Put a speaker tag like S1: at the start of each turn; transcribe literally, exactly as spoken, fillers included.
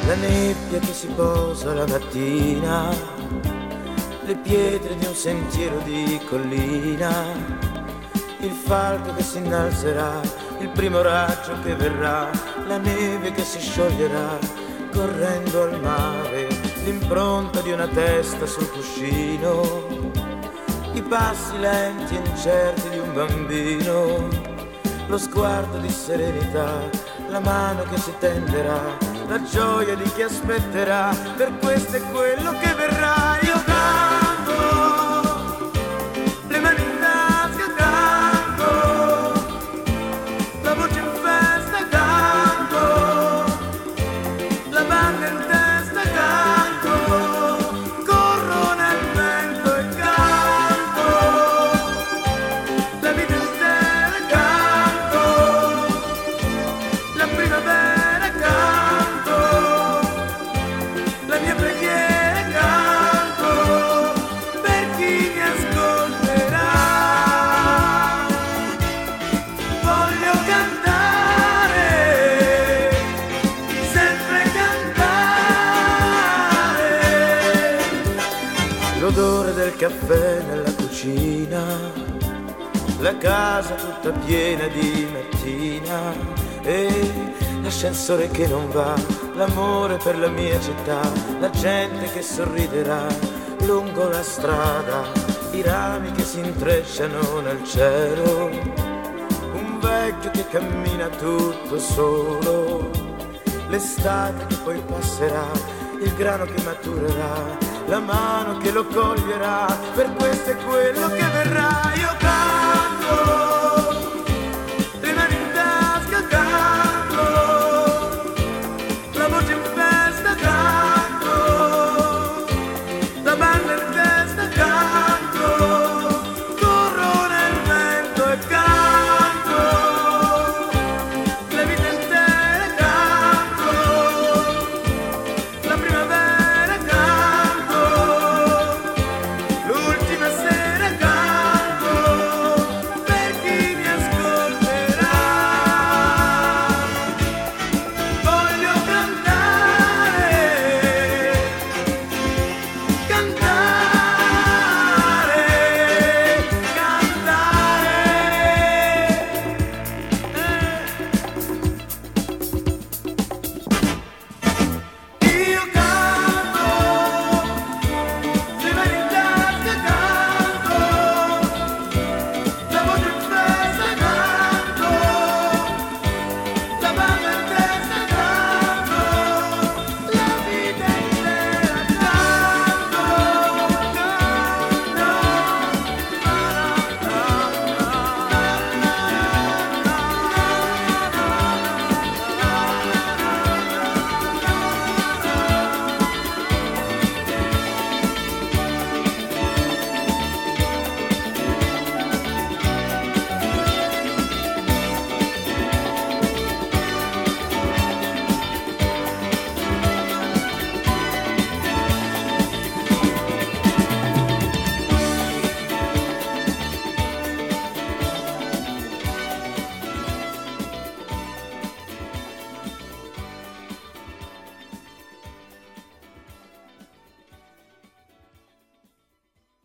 S1: La nebbia che si posa la mattina, le pietre di un sentiero di collina, il falco che si innalzerà, il primo raggio che verrà, la neve che si scioglierà correndo al mare, l'impronta di una testa sul cuscino, i passi lenti e incerti di un bambino, lo sguardo di serenità, la mano che si tenderà, la gioia di chi aspetterà, per questo è quello che verrà. Io canto, le mani in tasca canto, la voce in festa canto, la banda in testa canto, corro nel vento e canto, la vita intera canto, la primavera la mia preghiera canto per chi mi ascolterà. Voglio cantare, sempre cantare. L'odore del caffè nella cucina, la casa tutta piena di mattina e l'ascensore che non va, l'amore per la mia città, la gente che sorriderà lungo la strada, i rami che si intrecciano nel cielo, un vecchio che cammina tutto solo, l'estate che poi passerà, il grano che maturerà, la mano che lo coglierà, per questo è quello che verrà. Io canto